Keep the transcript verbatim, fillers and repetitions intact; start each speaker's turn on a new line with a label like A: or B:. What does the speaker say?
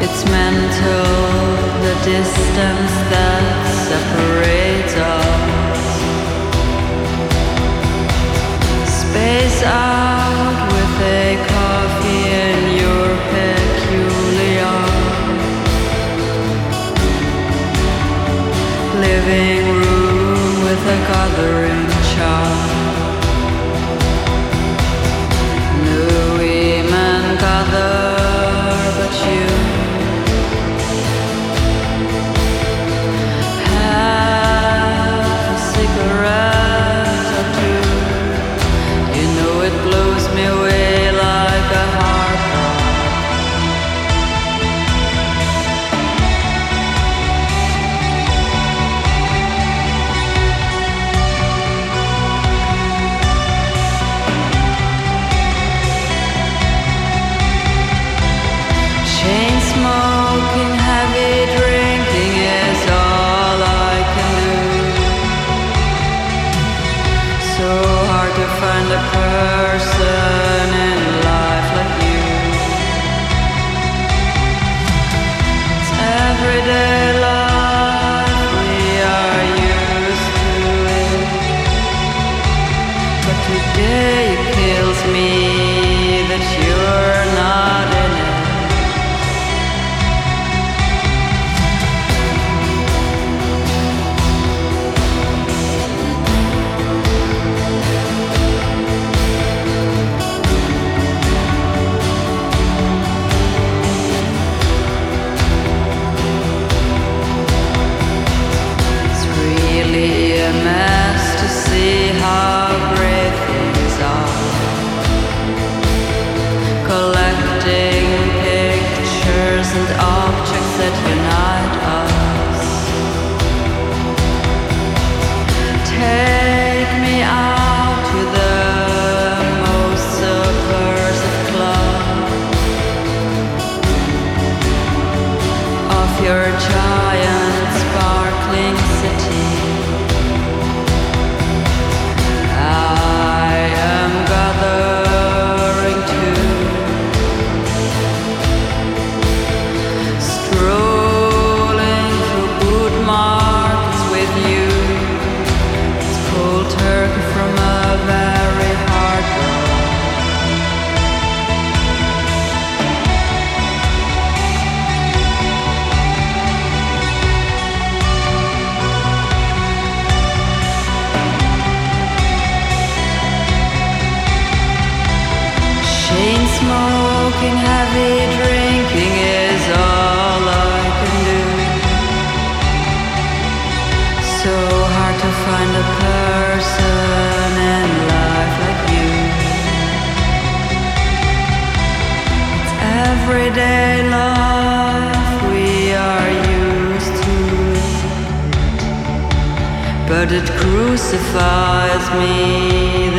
A: It's mental, the distance that separates us. Space out with a coffee in your peculiar living room with a gathering charm. New women gather, but you have a cigarette or two. You know it blows me away like a harp. Chain smoking, heavy drinking is all I can do. So hard to find a person in life like you. It's everyday life, we are used to it. But today it kills me that you're not in it. It's really a mess to see how great things are. Collecting pictures and objects that unite us. Take me out to the most subversive club of your giant sparkling city. I am gathering too, strolling through food markets with you. It's cold turkey from a very hard girl. Chain smoking, heavy drinking is all I can do. So hard to find a person in life like you. It's everyday life, we are used to it. But it crucifies me